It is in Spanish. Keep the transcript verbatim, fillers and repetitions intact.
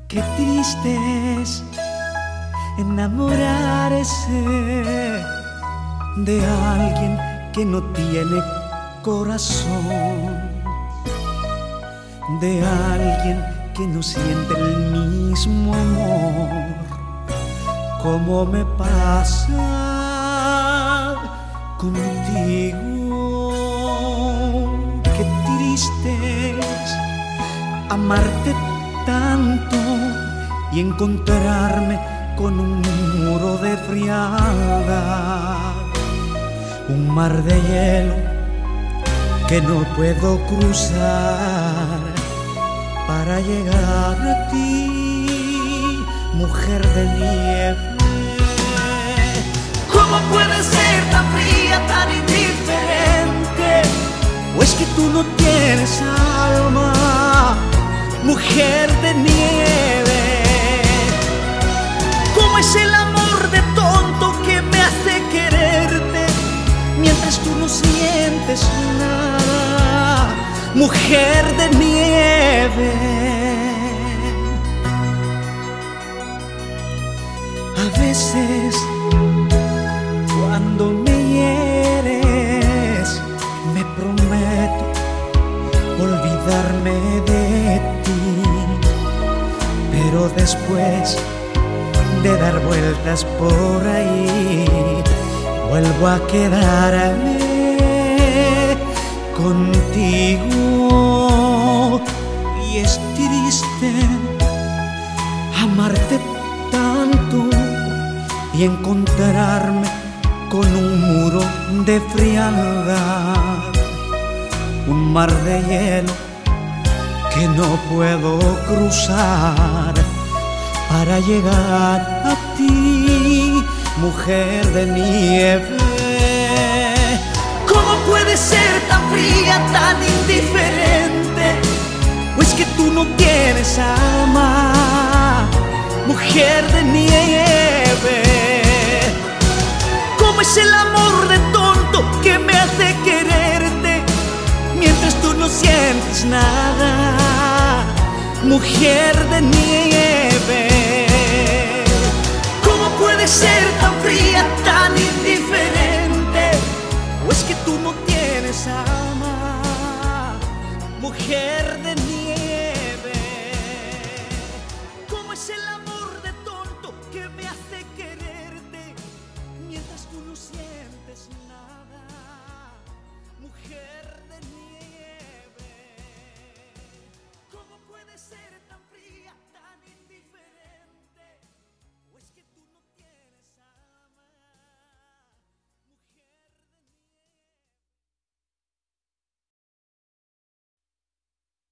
Qué triste es enamorarse de alguien que no tiene corazón, de alguien que no siente el mismo amor, como me pasa contigo. Qué triste es amarte tanto y encontrarme con un muro de frialdad, un mar de hielo que no puedo cruzar para llegar a ti, mujer de nieve. ¿Cómo puedes ser tan fría, tan indiferente? ¿O es que tú no tienes alma, mujer de nieve? ¿Cómo es el amor de tonto que me hace quererte mientras tú no sientes nada, mujer de nieve? A veces cuando me hieres me prometo olvidarme de ti, pero después de dar vueltas por ahí vuelvo a quedarme contigo. Y es triste amarte tanto y encontrarme con un muro de frialdad, un mar de hielo que no puedo cruzar para llegar a ti, mujer de nieve. ¿Cómo puedes ser tan fría, tan indiferente? ¿O es que tú no tienes alma, mujer de nieve? ¿Cómo es el amor de tonto que me hace quererte mientras tú no sientes nada, mujer de nieve? ¿Cómo puedes ser tan fría, tan indiferente? ¿O es que tú no tienes alma, mujer de nieve? ¿Cómo es el amor de tonto que me hace quererte mientras tú no sientes nada, mujer?